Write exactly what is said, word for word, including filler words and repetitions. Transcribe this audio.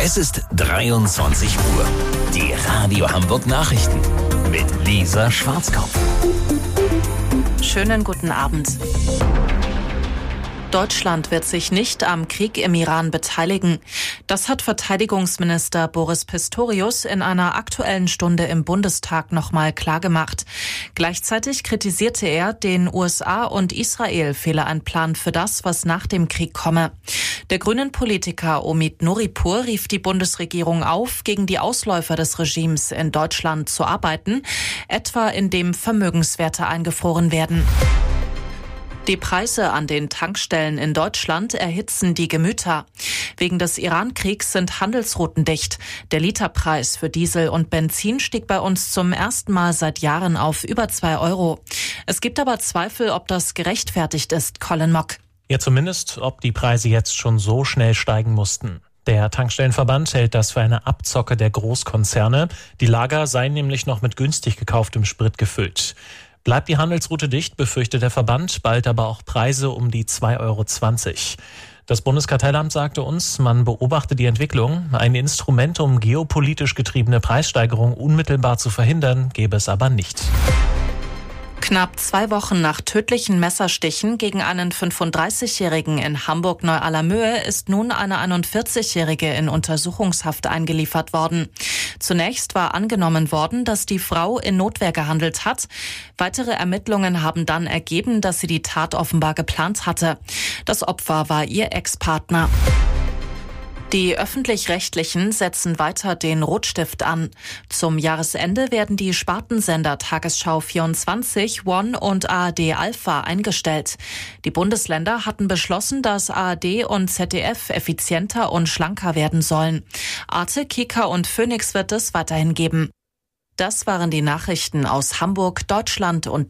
Es ist dreiundzwanzig Uhr. Die Radio Hamburg Nachrichten mit Lisa Schwarzkopf. Schönen guten Abend. Deutschland wird sich nicht am Krieg im Iran beteiligen. Das hat Verteidigungsminister Boris Pistorius in einer Aktuellen Stunde im Bundestag nochmal klargemacht. Gleichzeitig kritisierte er, den U S A und Israel fehle ein Plan für das, was nach dem Krieg komme. Der grünen Politiker Omid Nuripur rief die Bundesregierung auf, gegen die Ausläufer des Regimes in Deutschland zu arbeiten, etwa indem Vermögenswerte eingefroren werden. Die Preise an den Tankstellen in Deutschland erhitzen die Gemüter. Wegen des Iran-Kriegs sind Handelsrouten dicht. Der Literpreis für Diesel und Benzin stieg bei uns zum ersten Mal seit Jahren auf über zwei Euro. Es gibt aber Zweifel, ob das gerechtfertigt ist, Colin Mock. Ja, zumindest, ob die Preise jetzt schon so schnell steigen mussten. Der Tankstellenverband hält das für eine Abzocke der Großkonzerne. Die Lager seien nämlich noch mit günstig gekauftem Sprit gefüllt. Bleibt die Handelsroute dicht, befürchtet der Verband, bald aber auch Preise um die zwei Euro zwanzig. Das Bundeskartellamt sagte uns, man beobachte die Entwicklung. Ein Instrument, um geopolitisch getriebene Preissteigerungen unmittelbar zu verhindern, gäbe es aber nicht. Knapp zwei Wochen nach tödlichen Messerstichen gegen einen fünfunddreißigjährigen in Hamburg-Neu-Allermöhe ist nun eine einundvierzigjährige in Untersuchungshaft eingeliefert worden. Zunächst war angenommen worden, dass die Frau in Notwehr gehandelt hat. Weitere Ermittlungen haben dann ergeben, dass sie die Tat offenbar geplant hatte. Das Opfer war ihr Ex-Partner. Die Öffentlich-Rechtlichen setzen weiter den Rotstift an. Zum Jahresende werden die Spartensender Tagesschau vierundzwanzig, One und A R D Alpha eingestellt. Die Bundesländer hatten beschlossen, dass A R D und Z D F effizienter und schlanker werden sollen. Arte, Kika und Phoenix wird es weiterhin geben. Das waren die Nachrichten aus Hamburg, Deutschland und